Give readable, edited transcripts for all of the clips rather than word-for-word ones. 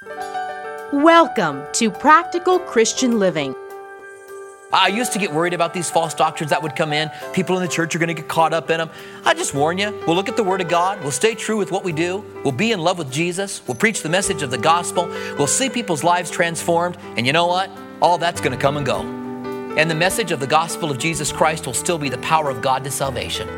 Welcome to Practical Christian Living. I used to get worried about these false doctrines that would come in. People in the church are going to get caught up in them. I just warn you, we'll look at the Word of God. We'll stay true with what we do. We'll be in love with Jesus. We'll preach the message of the gospel. We'll see people's lives transformed. And you know what? All that's going to come and go. And the message of the gospel of Jesus Christ will still be the power of God to salvation.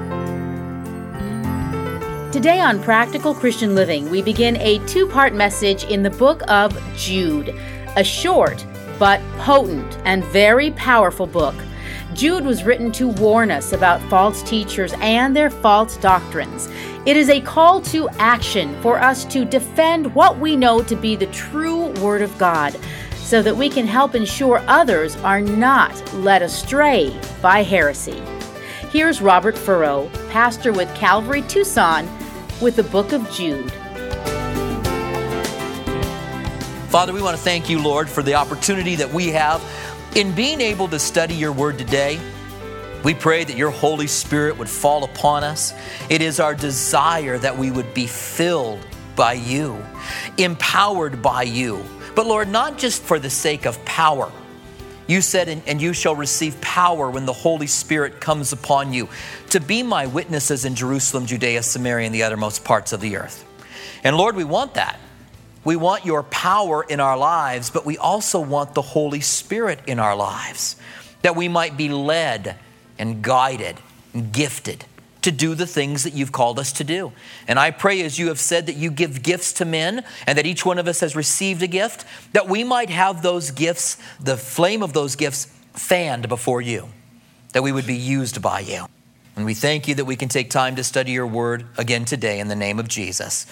Today on Practical Christian Living, we begin a two-part message in the book of Jude, a short but potent and very powerful book. Jude was written to warn us about false teachers and their false doctrines. It is a call to action for us to defend what we know to be the true Word of God, so that we can help ensure others are not led astray by heresy. Here's Robert Furrow, pastor with Calvary Tucson, with the book of Jude. Father, we want to thank you, Lord, for the opportunity that we have in being able to study your word today. We pray that your Holy Spirit would fall upon us. It is our desire that we would be filled by you, empowered by you. But Lord, not just for the sake of power. You said, and you shall receive power when the Holy Spirit comes upon you to be my witnesses in Jerusalem, Judea, Samaria, and the uttermost parts of the earth. And Lord, we want that. We want your power in our lives, but we also want the Holy Spirit in our lives, that we might be led and guided and gifted to do the things that you've called us to do. And I pray, as you have said, that you give gifts to men and that each one of us has received a gift, that we might have those gifts, the flame of those gifts, fanned before you, that we would be used by you. And we thank you that we can take time to study your word again today in the name of Jesus.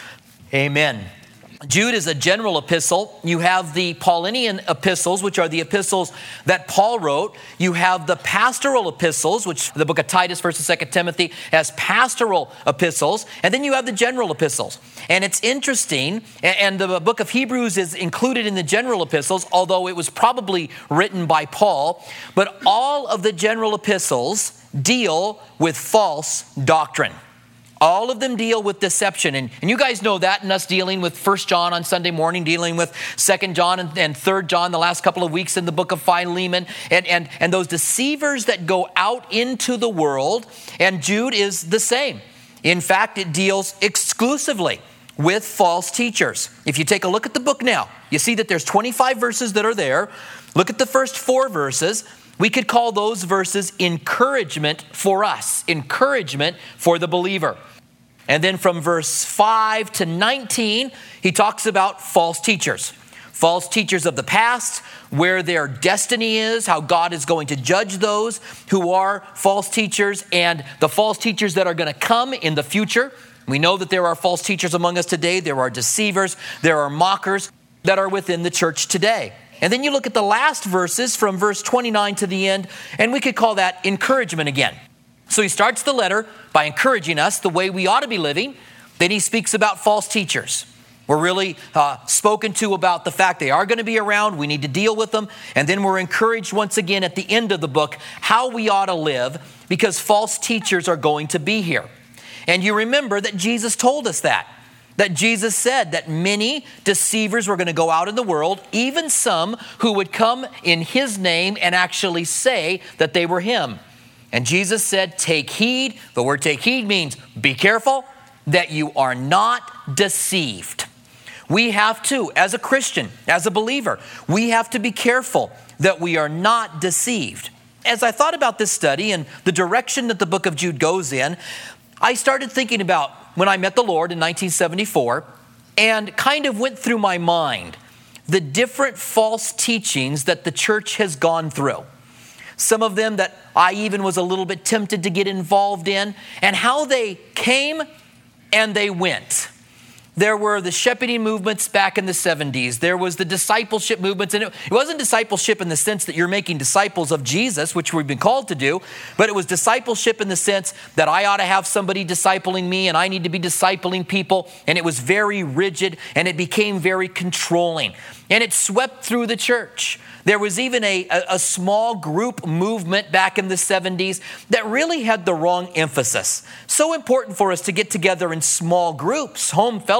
Amen. Jude is a general epistle. You have the Pauline epistles, which are the epistles that Paul wrote. You have the pastoral epistles, which the book of Titus, 1st and 2nd Timothy has pastoral epistles. And then you have the general epistles. And it's interesting, and the book of Hebrews is included in the general epistles, although it was probably written by Paul. But all of the general epistles deal with false doctrine. All of them deal with deception. And you guys know that, and us dealing with 1 John on Sunday morning, dealing with 2 John and 3 John the last couple of weeks in the book of Philemon, and those deceivers that go out into the world. And Jude is the same. In fact, it deals exclusively with false teachers. If you take a look at the book now, you see that there's 25 verses that are there. Look at the first 4 verses. We could call those verses encouragement for us, encouragement for the believer. And then from verse 5 to 19, he talks about false teachers of the past, where their destiny is, how God is going to judge those who are false teachers, and the false teachers that are going to come in the future. We know that there are false teachers among us today. There are deceivers, there are mockers that are within the church today. And then you look at the last verses from verse 29 to the end, and we could call that encouragement again. So he starts the letter by encouraging us the way we ought to be living. Then he speaks about false teachers. We're really spoken to about the fact they are going to be around. We need to deal with them. And then we're encouraged once again at the end of the book how we ought to live, because false teachers are going to be here. And you remember that Jesus told us that Jesus said that many deceivers were going to go out in the world, even some who would come in his name and actually say that they were him. And Jesus said, take heed. The word take heed means be careful that you are not deceived. We have to, as a Christian, as a believer, we have to be careful that we are not deceived. As I thought about this study and the direction that the book of Jude goes in, I started thinking about when I met the Lord in 1974, and kind of went through my mind the different false teachings that the church has gone through. Some of them that I even was a little bit tempted to get involved in, and how they came and they went. There were the shepherding movements back in the 70s. There was the discipleship movements. And it wasn't discipleship in the sense that you're making disciples of Jesus, which we've been called to do, but it was discipleship in the sense that I ought to have somebody discipling me and I need to be discipling people. And it was very rigid and it became very controlling. And it swept through the church. There was even a small group movement back in the 70s that really had the wrong emphasis. So important for us to get together in small groups, home fellowship,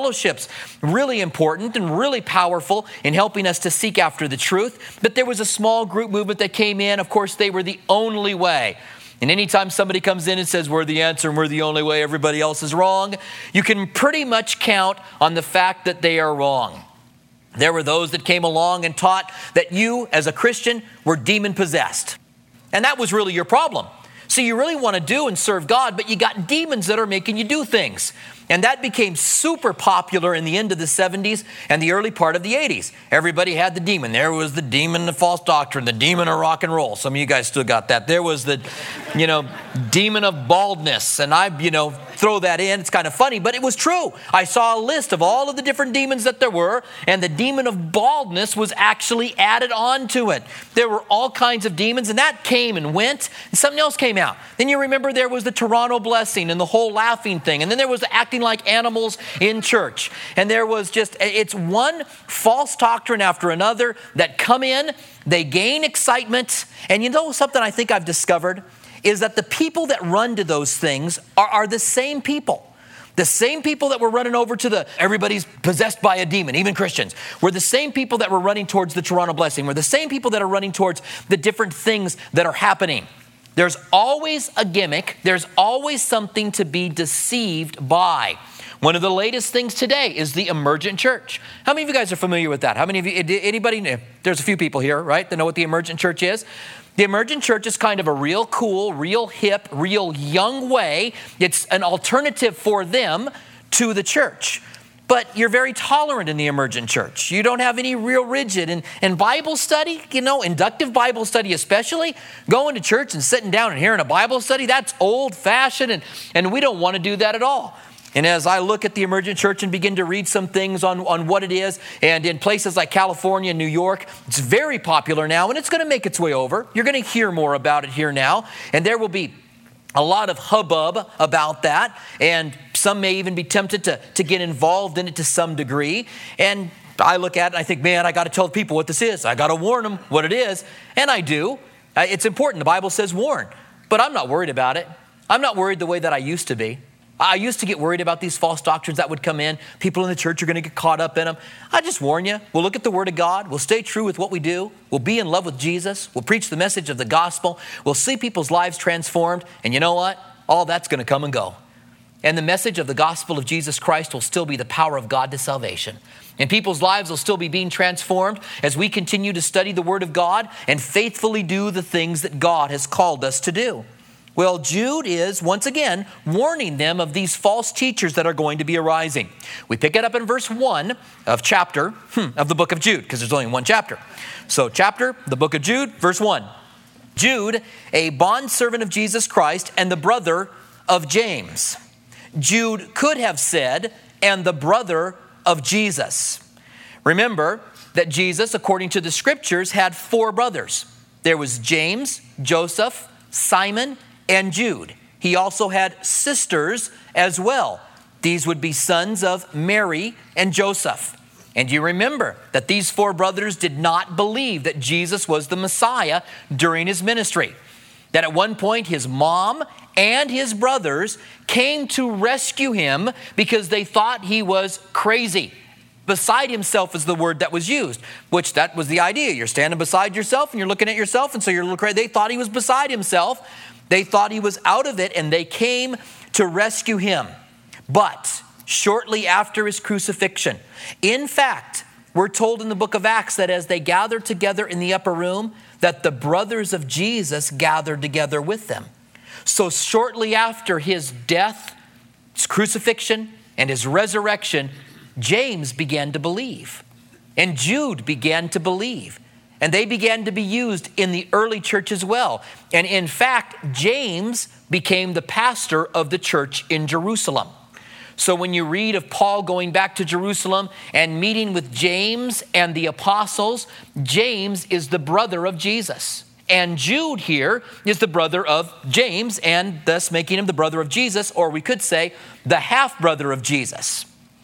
Fellowship's really important and really powerful in helping us to seek after the truth. But there was a small group movement that came in. Of course, they were the only way. And anytime somebody comes in and says, we're the answer and we're the only way, everybody else is wrong, you can pretty much count on the fact that they are wrong. There were those that came along and taught that you, as a Christian, were demon-possessed. And that was really your problem. So you really want to do and serve God, but you got demons that are making you do things. And that became super popular in the end of the 70s and the early part of the 80s. Everybody had the demon. There was the demon of false doctrine, the demon of rock and roll. Some of you guys still got that. There was the, demon of baldness. And I, throw that in. It's kind of funny, but it was true. I saw a list of all of the different demons that there were, and the demon of baldness was actually added on to it. There were all kinds of demons, and that came and went, and something else came out. Then you remember there was the Toronto blessing and the whole laughing thing, and then there was the acting like animals in church. And there was it's one false doctrine after another that come in, they gain excitement, and something I think I've discovered is that the people that run to those things are the same people. The same people that were running over to everybody's possessed by a demon, even Christians, were the same people that were running towards the Toronto blessing, were the same people that are running towards the different things that are happening. There's always a gimmick. There's always something to be deceived by. One of the latest things today is the emergent church. How many of you guys are familiar with that? How many of you, anybody, there's a few people here, right, that know what the emergent church is? The emergent church is kind of a real cool, real hip, real young way. It's an alternative for them to the church. But you're very tolerant in the emergent church. You don't have any real rigid. And Bible study, inductive Bible study especially, going to church and sitting down and hearing a Bible study, that's old-fashioned, and we don't want to do that at all. And as I look at the emergent church and begin to read some things on what it is, and in places like California and New York, it's very popular now, and it's going to make its way over. You're going to hear more about it here now, and there will be a lot of hubbub about that, and some may even be tempted to get involved in it to some degree. And I look at it and I think, man, I got to tell people what this is. I got to warn them what it is, and I do. It's important. The Bible says warn, but I'm not worried about it. I'm not worried the way that I used to be. I used to get worried about these false doctrines that would come in. People in the church are going to get caught up in them. I just warn you, we'll look at the Word of God. We'll stay true with what we do. We'll be in love with Jesus. We'll preach the message of the gospel. We'll see people's lives transformed. And you know what? All that's going to come and go. And the message of the gospel of Jesus Christ will still be the power of God to salvation. And people's lives will still be being transformed as we continue to study the Word of God and faithfully do the things that God has called us to do. Well, Jude is, once again, warning them of these false teachers that are going to be arising. We pick it up in verse 1 of of the book of Jude, because there's only one chapter. So the book of Jude, verse 1. Jude, a bondservant of Jesus Christ and the brother of James. Jude could have said, and the brother of Jesus. Remember that Jesus, according to the scriptures, had 4 brothers. There was James, Joseph, Simon, and Jude. He also had sisters as well. These would be sons of Mary and Joseph. And you remember that these 4 brothers did not believe that Jesus was the Messiah during his ministry. That at one point his mom and his brothers came to rescue him because they thought he was crazy. Beside himself is the word that was used, which that was the idea. You're standing beside yourself and you're looking at yourself, and so you're a little crazy. They thought he was beside himself. They thought he was out of it, and they came to rescue him. But shortly after his crucifixion, in fact, we're told in the book of Acts that as they gathered together in the upper room, that the brothers of Jesus gathered together with them. So shortly after his death, his crucifixion, and his resurrection, James began to believe, and Jude began to believe. And they began to be used in the early church as well. And in fact, James became the pastor of the church in Jerusalem. So when you read of Paul going back to Jerusalem and meeting with James and the apostles, James is the brother of Jesus. And Jude here is the brother of James, and thus making him the brother of Jesus, or we could say the half-brother of Jesus.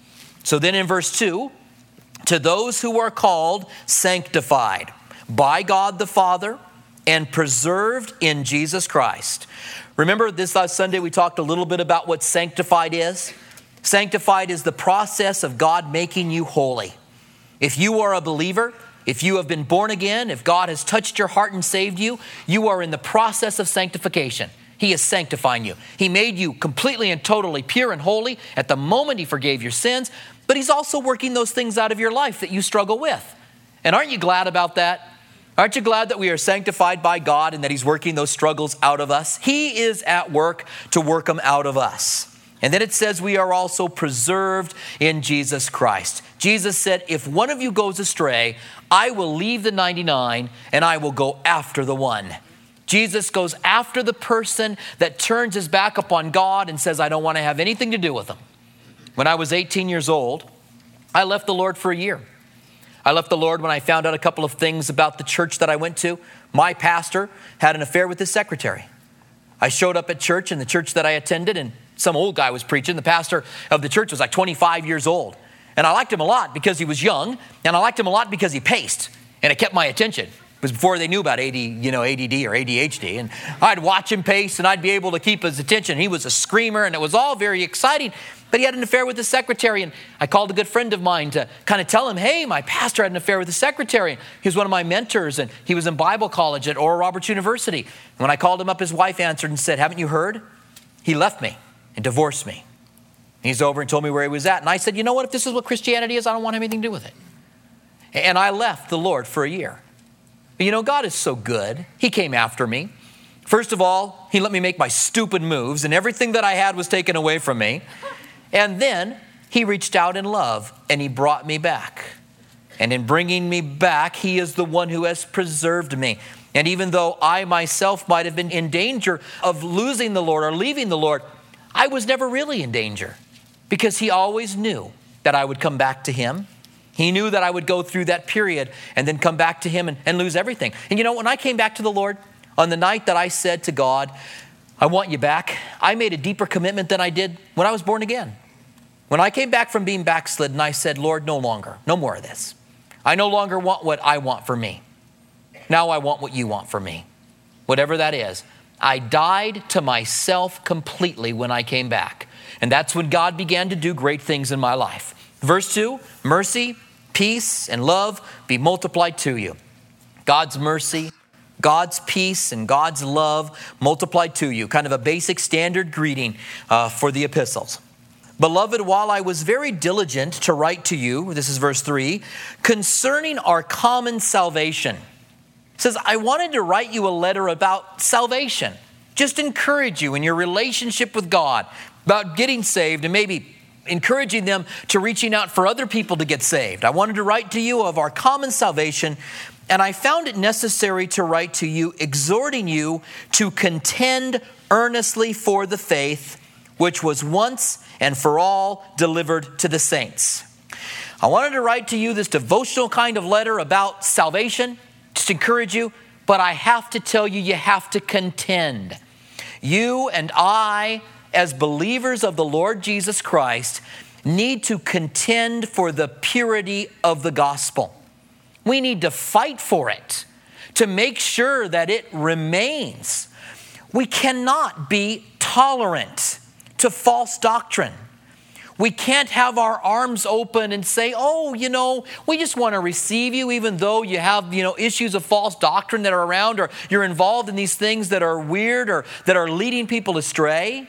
So then in verse 2, to those who are called, sanctified by God the Father and preserved in Jesus Christ. Remember this last Sunday we talked a little bit about what sanctified is? Sanctified is the process of God making you holy. If you are a believer, if you have been born again, if God has touched your heart and saved you, you are in the process of sanctification. He is sanctifying you. He made you completely and totally pure and holy at the moment He forgave your sins, but He's also working those things out of your life that you struggle with. And aren't you glad about that? Aren't you glad that we are sanctified by God and that He's working those struggles out of us? He is at work to work them out of us. And then it says we are also preserved in Jesus Christ. Jesus said, if one of you goes astray, I will leave the 99 and I will go after the one. Jesus goes after the person that turns his back upon God and says, I don't want to have anything to do with them. When I was 18 years old, I left the Lord for a year. I left the Lord when I found out a couple of things about the church that I went to. My pastor had an affair with his secretary. I showed up at church in the church that I attended, and some old guy was preaching. The pastor of the church was like 25 years old. And I liked him a lot because he was young, and I liked him a lot because he paced, and it kept my attention. It was before they knew about ADD or ADHD. And I'd watch him pace, and I'd be able to keep his attention. He was a screamer, and it was all very exciting. But he had an affair with his secretary, and I called a good friend of mine to kind of tell him, hey, my pastor had an affair with his secretary. He was one of my mentors, and he was in Bible college at Oral Roberts University. And when I called him up, his wife answered and said, haven't you heard? He left me and divorced me. He's over and told me where he was at. And I said, you know what? If this is what Christianity is, I don't want anything to do with it. And I left the Lord for a year. But you know, God is so good. He came after me. First of all, He let me make my stupid moves, and everything that I had was taken away from me. And then He reached out in love, and He brought me back. And in bringing me back, He is the one who has preserved me. And even though I myself might have been in danger of losing the Lord or leaving the Lord, I was never really in danger because He always knew that I would come back to Him. He knew that I would go through that period and then come back to Him and lose everything. And you know, when I came back to the Lord, on the night that I said to God, I want you back, I made a deeper commitment than I did when I was born again. When I came back from being backslidden, I said, Lord, no longer, no more of this. I no longer want what I want for me. Now I want what you want for me. Whatever that is. I died to myself completely when I came back. And that's when God began to do great things in my life. Verse 2, mercy, peace, and love be multiplied to you. God's mercy, God's peace, and God's love multiplied to you. Kind of a basic standard greeting for the epistles. Beloved, while I was very diligent to write to you, this is verse 3, concerning our common salvation. It says, I wanted to write you a letter about salvation. Just encourage you in your relationship with God, about getting saved and maybe encouraging them to reaching out for other people to get saved. I wanted to write to you of our common salvation, and I found it necessary to write to you, exhorting you to contend earnestly for the faith which was once and for all delivered to the saints. I wanted to write to you this devotional kind of letter about salvation, just encourage you, but I have to tell you, you have to contend. You and I, as believers of the Lord Jesus Christ, need to contend for the purity of the gospel. We need to fight for it, to make sure that it remains. We cannot be tolerant to false doctrine. We can't have our arms open and say, oh, you know, we just want to receive you even though you have, issues of false doctrine that are around, or you're involved in these things that are weird or that are leading people astray.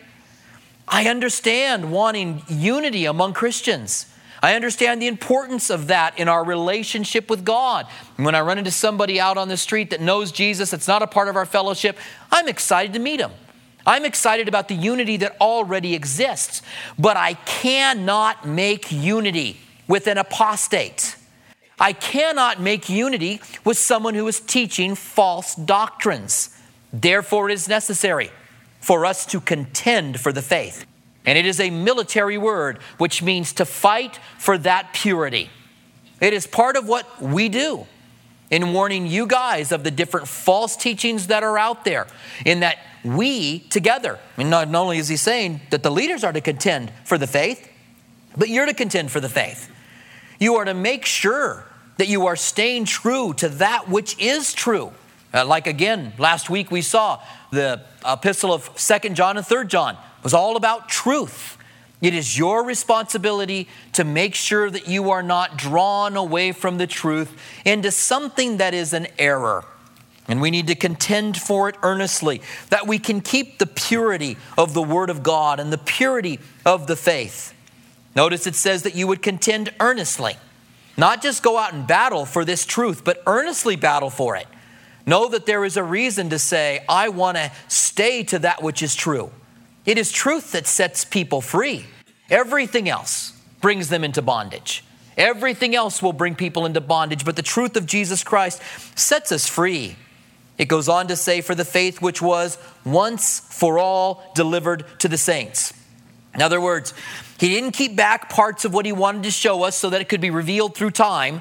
I understand wanting unity among Christians. I understand the importance of that in our relationship with God. When I run into somebody out on the street that knows Jesus, that's not a part of our fellowship, I'm excited to meet them. I'm excited about the unity that already exists, but I cannot make unity with an apostate. I cannot make unity with someone who is teaching false doctrines. Therefore, it is necessary for us to contend for the faith. And it is a military word, which means to fight for that purity. It is part of what we do in warning you guys of the different false teachings that are out there, in that we together, and not only is he saying that the leaders are to contend for the faith, but you're to contend for the faith. You are to make sure that you are staying true to that which is true. Like again, last week we saw the epistle of 2 John and 3 John was all about truth. It is your responsibility to make sure that you are not drawn away from the truth into something that is an error. And we need to contend for it earnestly, that we can keep the purity of the Word of God and the purity of the faith. Notice it says that you would contend earnestly. Not just go out and battle for this truth, but earnestly battle for it. Know that there is a reason to say, I want to stay to that which is true. It is truth that sets people free. Everything else brings them into bondage. Everything else will bring people into bondage, but the truth of Jesus Christ sets us free. It goes on to say, for the faith which was once for all delivered to the saints. In other words, he didn't keep back parts of what he wanted to show us so that it could be revealed through time.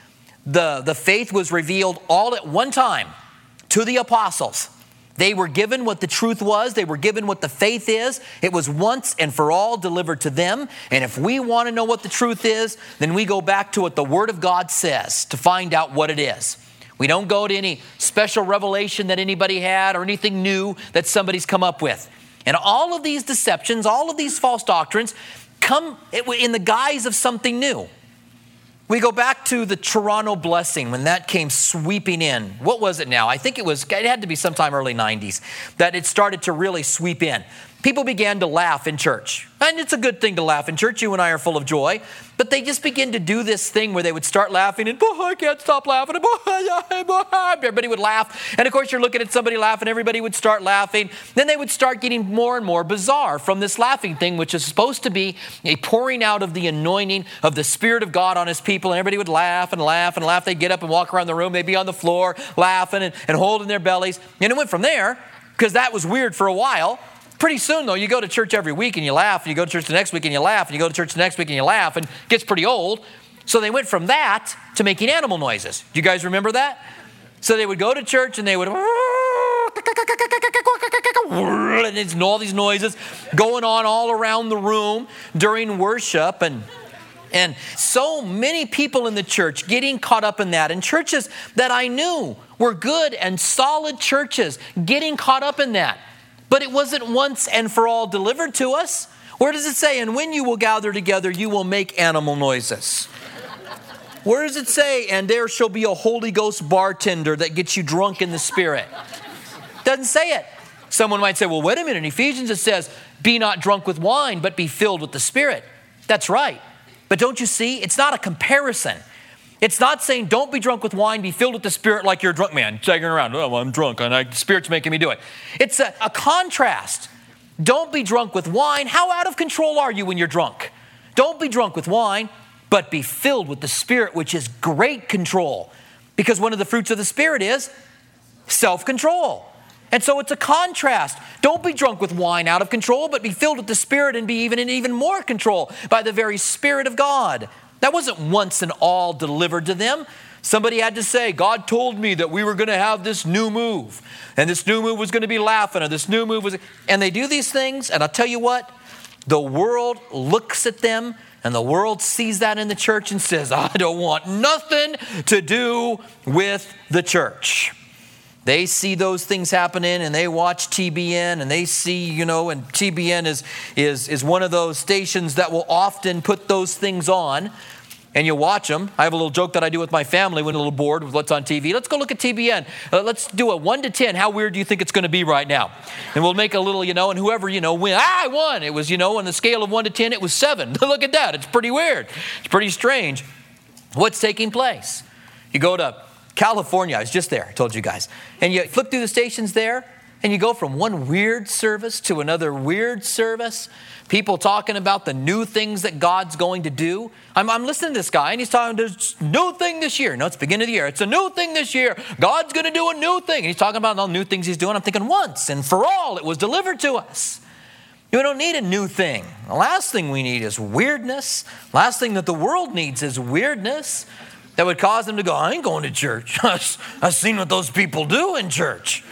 The faith was revealed all at one time to the apostles. They were given what the truth was. They were given what the faith is. It was once and for all delivered to them. And if we want to know what the truth is, then we go back to what the Word of God says to find out what it is. We don't go to any special revelation that anybody had or anything new that somebody's come up with. And all of these deceptions, all of these false doctrines come in the guise of something new. We go back to the Toronto blessing when that came sweeping in. What was it now? I think it had to be sometime early 90s that it started to really sweep in. People began to laugh in church. And it's a good thing to laugh in church. You and I are full of joy. But they just begin to do this thing where they would start laughing and, I can't stop laughing. Everybody would laugh. And of course, you're looking at somebody laughing. Everybody would start laughing. Then they would start getting more and more bizarre from this laughing thing, which is supposed to be a pouring out of the anointing of the Spirit of God on His people. And everybody would laugh and laugh and laugh. They'd get up and walk around the room. They'd be on the floor laughing and holding their bellies. And it went from there, because that was weird for a while. Pretty soon, though, you go to church every week and you laugh, and you go to church the next week and you laugh, and you go to church the next week and you laugh, and it gets pretty old. So they went from that to making animal noises. Do you guys remember that? So they would go to church and they would, and it's all these noises going on all around the room during worship, and so many people in the church getting caught up in that. And churches that I knew were good and solid churches getting caught up in that. But it wasn't once and for all delivered to us. Where does it say, and when you will gather together, you will make animal noises? Where does it say, and there shall be a Holy Ghost bartender that gets you drunk in the Spirit? Doesn't say it. Someone might say, well, wait a minute. In Ephesians it says, be not drunk with wine, but be filled with the Spirit. That's right. But don't you see, it's not a comparison. It's not saying don't be drunk with wine, be filled with the Spirit like you're a drunk man, staggering around. Oh, I'm drunk, and the Spirit's making me do it. It's a contrast. Don't be drunk with wine. How out of control are you when you're drunk? Don't be drunk with wine, but be filled with the Spirit, which is great control. Because one of the fruits of the Spirit is self-control. And so it's a contrast. Don't be drunk with wine out of control, but be filled with the Spirit and be even more control by the very Spirit of God. That wasn't once and all delivered to them. Somebody had to say, God told me that we were going to have this new move. And this new move was going to be laughing. Or this new move was... And they do these things. And I'll tell you what. The world looks at them. And the world sees that in the church and says, I don't want nothing to do with the church. They see those things happening and they watch TBN and they see, and TBN is one of those stations that will often put those things on. And you watch them. I have a little joke that I do with my family when a little bored with what's on TV. Let's go look at TBN. Let's do a 1 to 10. How weird do you think it's going to be right now? And we'll make a little, and whoever, win. I won. It was, on the scale of 1 to 10, it was 7. Look at that. It's pretty weird. It's pretty strange. What's taking place? You go to California. I was just there. I told you guys. And you flip through the stations there. And you go from one weird service to another weird service. People talking about the new things that God's going to do. I'm listening to this guy, and he's talking, there's a new thing this year. No, it's the beginning of the year. It's a new thing this year. God's going to do a new thing. And he's talking about all the new things he's doing. I'm thinking, once and for all, it was delivered to us. We don't need a new thing. The last thing we need is weirdness. Last thing that the world needs is weirdness that would cause them to go, I ain't going to church. I've seen what those people do in church.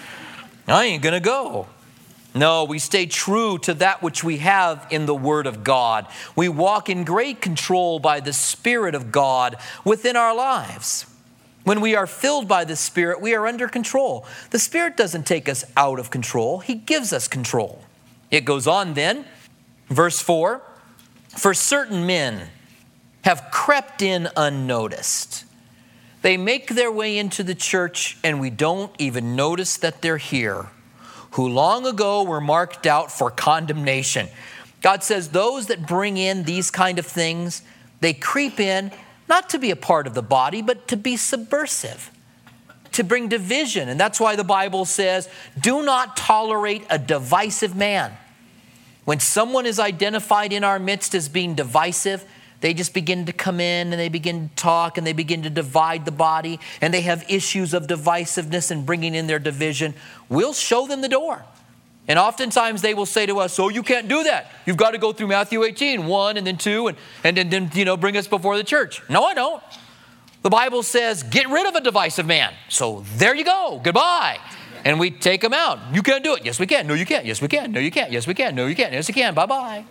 I ain't going to go. No, we stay true to that which we have in the Word of God. We walk in great control by the Spirit of God within our lives. When we are filled by the Spirit, we are under control. The Spirit doesn't take us out of control. He gives us control. It goes on then, verse 4, For certain men have crept in unnoticed. They make their way into the church and we don't even notice that they're here, who long ago were marked out for condemnation. God says those that bring in these kind of things, they creep in not to be a part of the body, but to be subversive, to bring division. And that's why the Bible says, do not tolerate a divisive man. When someone is identified in our midst as being divisive, they just begin to come in and they begin to talk and they begin to divide the body and they have issues of divisiveness and bringing in their division. We'll show them the door. And oftentimes they will say to us, oh, you can't do that. You've got to go through Matthew 18, 1 and then 2 and then bring us before the church. No, I don't. The Bible says, get rid of a divisive man. So there you go. Goodbye. And we take them out. You can't do it. Yes, we can. No, you can't. Yes, we can. No, you can't. Yes, we can. No, you can't. Yes, you can. Bye-bye.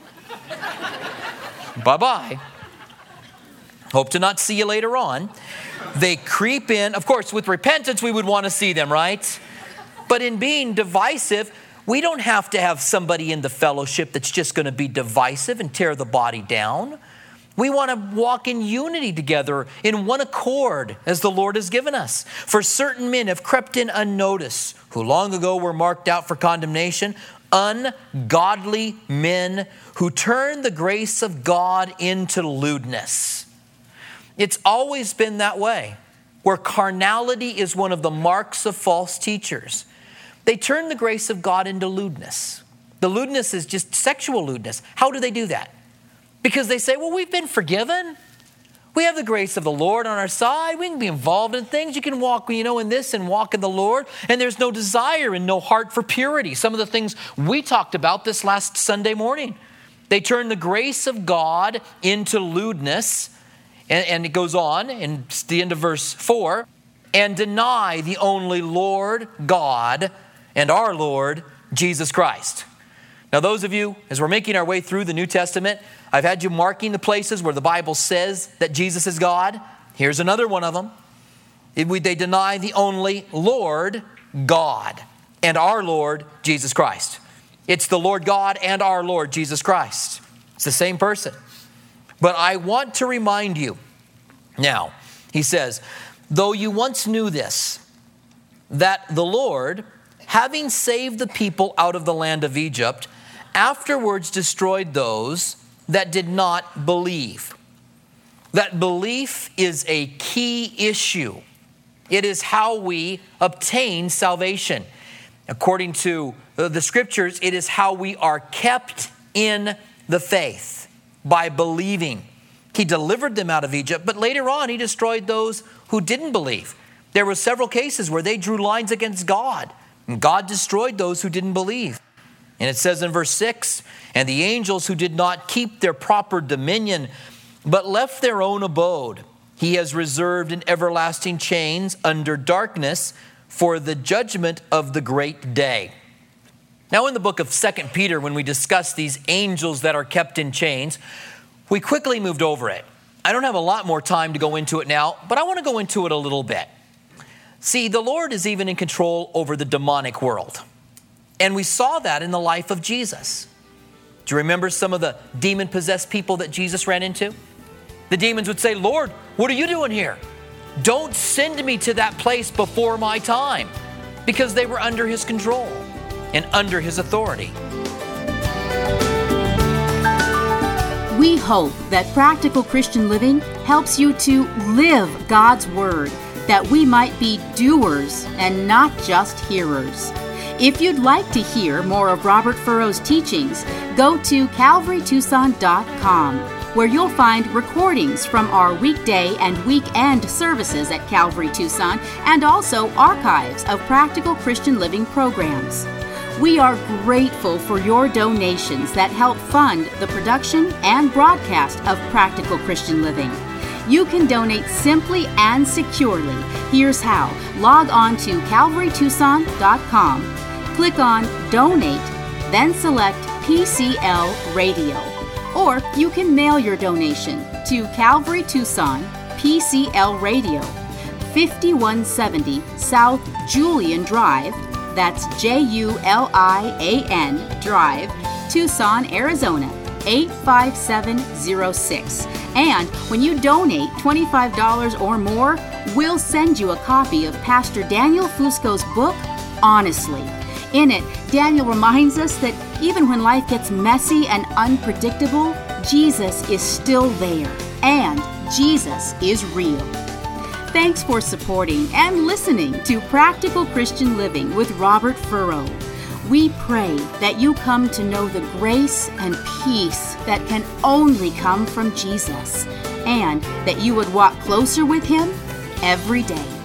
Bye-bye. Hope to not see you later on. They creep in. Of course, with repentance, we would want to see them, right? But in being divisive, we don't have to have somebody in the fellowship that's just going to be divisive and tear the body down. We want to walk in unity together in one accord as the Lord has given us. For certain men have crept in unnoticed, who long ago were marked out for condemnation, ungodly men who turn the grace of God into lewdness. It's always been that way, where carnality is one of the marks of false teachers. They turn the grace of God into lewdness. The lewdness is just sexual lewdness. How do they do that? Because they say, well, we've been forgiven. We have the grace of the Lord on our side. We can be involved in things. You can walk, in this and walk in the Lord. And there's no desire and no heart for purity. Some of the things we talked about this last Sunday morning. They turn the grace of God into lewdness. And it goes on in the end of verse 4, and deny the only Lord God and our Lord Jesus Christ. Now, those of you, as we're making our way through the New Testament, I've had you marking the places where the Bible says that Jesus is God. Here's another one of them. They deny the only Lord God and our Lord Jesus Christ. It's the Lord God and our Lord Jesus Christ. It's the same person. But I want to remind you, now, he says, though you once knew this, that the Lord, having saved the people out of the land of Egypt, afterwards destroyed those that did not believe. That belief is a key issue. It is how we obtain salvation. According to the scriptures, it is how we are kept in the faith, by believing. He delivered them out of Egypt, but later on he destroyed those who didn't believe. There were several cases where they drew lines against God, and God destroyed those who didn't believe. And it says in verse 6, and the angels who did not keep their proper dominion, but left their own abode, he has reserved in everlasting chains under darkness for the judgment of the great day. Now, in the book of 2 Peter, when we discuss these angels that are kept in chains, we quickly moved over it. I don't have a lot more time to go into it now, but I want to go into it a little bit. See, the Lord is even in control over the demonic world. And we saw that in the life of Jesus. Do you remember some of the demon-possessed people that Jesus ran into? The demons would say, Lord, what are you doing here? Don't send me to that place before my time, because they were under his control and under his authority. We hope that Practical Christian Living helps you to live God's Word, that we might be doers and not just hearers. If you'd like to hear more of Robert Furrow's teachings, go to calvarytucson.com, where you'll find recordings from our weekday and weekend services at Calvary Tucson, and also archives of Practical Christian Living programs. We are grateful for your donations that help fund the production and broadcast of Practical Christian Living. You can donate simply and securely. Here's how. Log on to calvarytucson.com, click on Donate, then select PCL Radio. Or you can mail your donation to Calvary Tucson, PCL Radio, 5170 South Julian Drive, that's Julian Drive, Tucson, Arizona, 85706. And when you donate $25 or more, we'll send you a copy of Pastor Daniel Fusco's book, Honestly. In it, Daniel reminds us that even when life gets messy and unpredictable, Jesus is still there, and Jesus is real. Thanks for supporting and listening to Practical Christian Living with Robert Furrow. We pray that you come to know the grace and peace that can only come from Jesus, and that you would walk closer with Him every day.